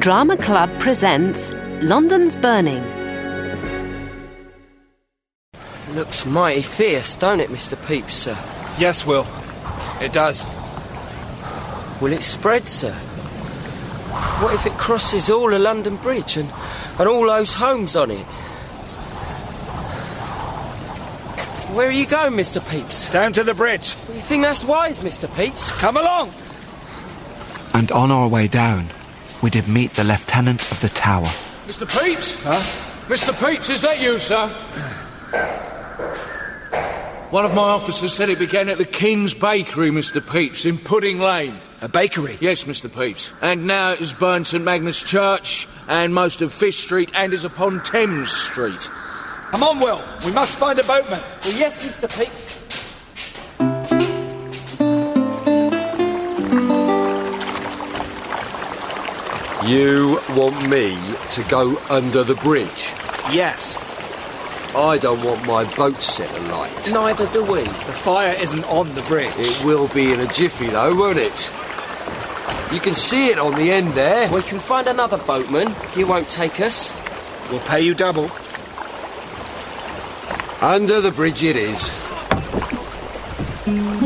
Drama Club presents London's Burning. Looks mighty fierce, don't it, Mr. Pepys, sir? Yes, Will. It does. Will it spread, sir? What if it crosses all of London Bridge and all those homes on it? Where are you going, Mr. Pepys? Down to the bridge. You think that's wise, Mr. Pepys? Come along! And on our way down, we did meet the Lieutenant of the Tower. Mr. Pepys? Huh? Mr. Pepys, is that you, sir? One of my officers said it began at the King's Bakery, Mr. Pepys, in Pudding Lane. A bakery? Yes, Mr. Pepys. And now it has burned St Magnus Church and most of Fish Street and is upon Thames Street. Come on, Will. We must find a boatman. Well, yes, Mr. Pepys. You want me to go under the bridge? Yes. I don't want my boat set alight. Neither do we. The fire isn't on the bridge. It will be in a jiffy, though, won't it? You can see it on the end there. We can find another boatman if you won't take us. We'll pay you double. Under the bridge it is.